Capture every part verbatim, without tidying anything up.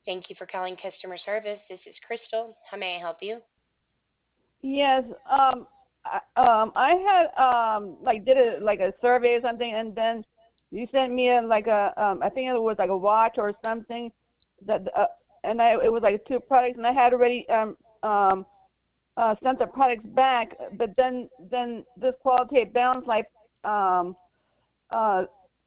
Thank you for calling customer service. This is Crystal. How may I help you? Yes. Um. I, um. I had um like did a like a survey or something, and then you sent me a, like a um I think it was like a watch or something that uh, and I it was like two products, and I had already um um uh sent the products back, but then then this quality balance like um uh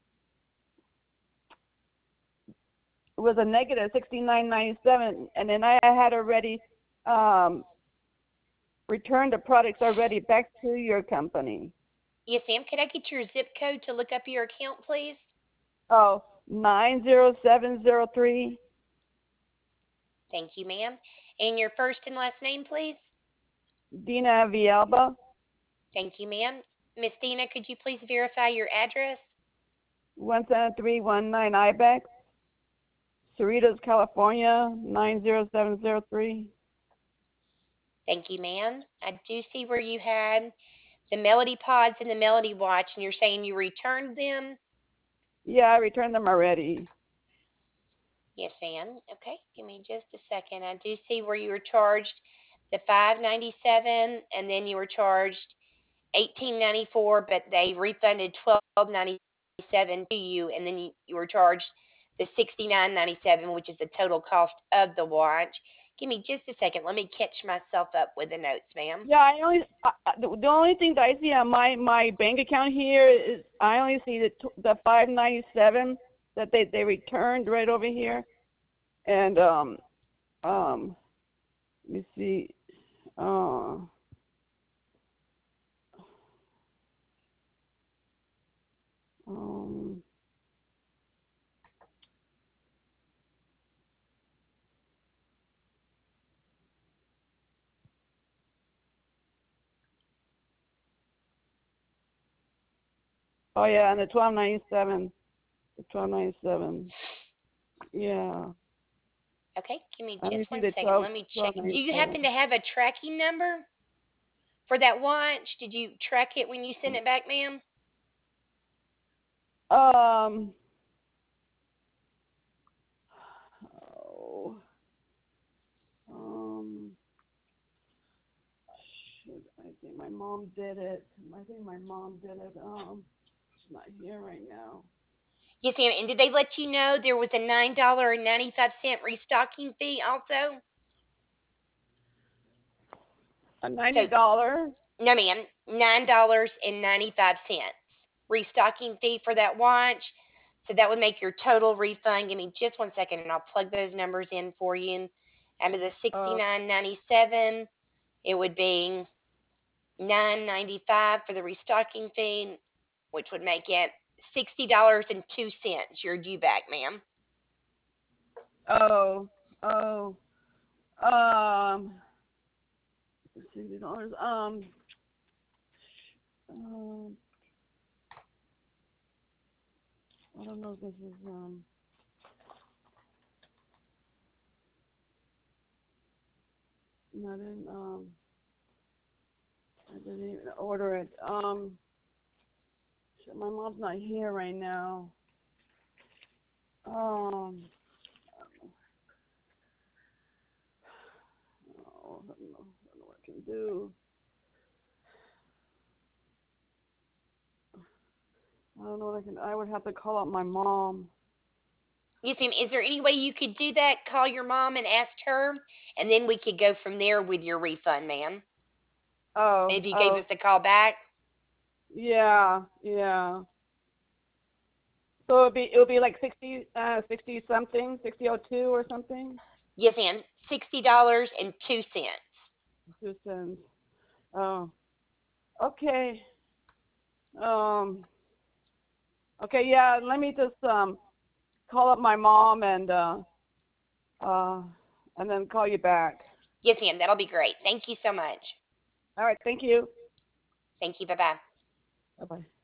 was a negative sixty nine ninety seven, and then I had already um returned the products already back to your company. Yes, ma'am. Could I get your zip code to look up your account, please? Oh, nine zero seven zero three. Thank you, ma'am. And your first and last name, please? Dina Villalba, Thank you, ma'am. Miss Dina, could you please verify your address? one seven three one nine Ibex, Cerritos, California, nine zero seven zero three. Thank you, ma'am. I do see where you had the Melody Pods and the Melody Watch, and you're saying you returned them? Yeah, I returned them already. Yes, ma'am. Okay, give me just a second. I do see where you were charged the five ninety-seven, and then you were charged eighteen ninety-four, but they refunded twelve ninety-seven to you, and then you, you were charged the sixty-nine ninety-seven, which is the total cost of the watch. Give me just a second. Let me catch myself up with the notes, ma'am. Yeah, I only uh, the, the only thing that I see on my my bank account here is I only see the the five ninety seven that they they returned right over here, and um um let me see uh um oh yeah, and the twelve ninety seven, the twelve ninety seven, yeah. Okay, give me Let just me see one the second. twelve Let me check. twelve Do ninety you happen seven. to have a tracking number for that watch? Did you track it when you sent it back, ma'am? Um, oh, um, shoot, I think my mom did it. I think my mom did it. Um, she's not here right now. Yes, ma'am. And did they let you know there was a nine dollars and ninety-five cents restocking fee also? A ninety So, dollar. no, ma'am, nine dollars and ninety-five cents restocking fee for that watch. So that would make your total refund. Give me just one second, and I'll plug those numbers in for you. Out of the Uh, sixty-nine ninety-seven, it would be nine ninety-five for the restocking fee, which would make it sixty dollars and two cents. You're due back, ma'am. oh, oh, um, sixty dollars. Um, um, I don't know if this is um. No, I didn't um. I didn't even order it. Um, shit, my mom's not here right now. Um, oh, I don't know, I don't know what I can do. I don't know what I can. I would have to call up my mom. Yes, ma'am. Is there any way you could do that? Call your mom and ask her, and then we could go from there with your refund, ma'am. Oh, If you gave oh, us a call back. yeah, yeah. So it'll be it'll be like sixty, uh, sixty something, sixty oh two or something. Yes, ma'am. Sixty dollars and two cents. Two cents. Oh, okay. Um, okay, yeah. Let me just um call up my mom and uh uh and then call you back. Yes, ma'am. That'll be great. Thank you so much. All right. Thank you. Thank you. Bye bye. Bye bye.